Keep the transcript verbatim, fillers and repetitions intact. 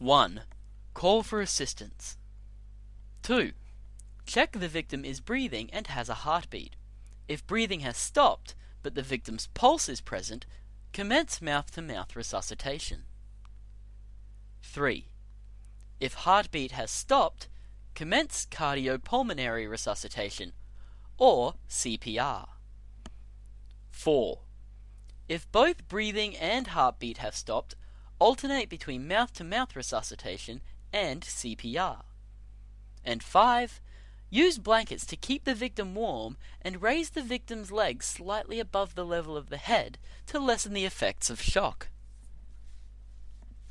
one. Call for assistance. two. Check the victim is breathing and has a heartbeat. If breathing has stopped, but the victim's pulse is present, commence mouth-to-mouth resuscitation. three. If heartbeat has stopped, commence cardiopulmonary resuscitation, or C P R. four. If both breathing and heartbeat have stopped, alternate between mouth-to-mouth resuscitation and C P R. And five. Use blankets to keep the victim warm and raise the victim's legs slightly above the level of the head to lessen the effects of shock.